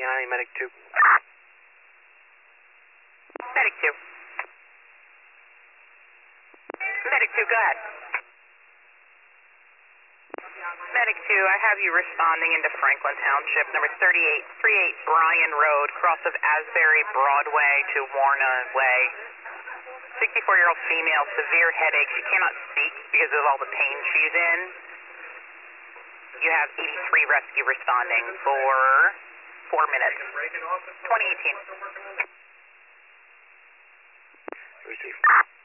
County, Medic 2. Medic 2. Medic 2, go ahead. Medic 2, I have you responding into Franklin Township, number 3838 Bryan Road, cross of Asbury Broadway to Warna Way. 64-year-old female, severe headache. She cannot speak because of all the pain she's in. You have 83 rescue responding for 4 minutes. 2018. Receive.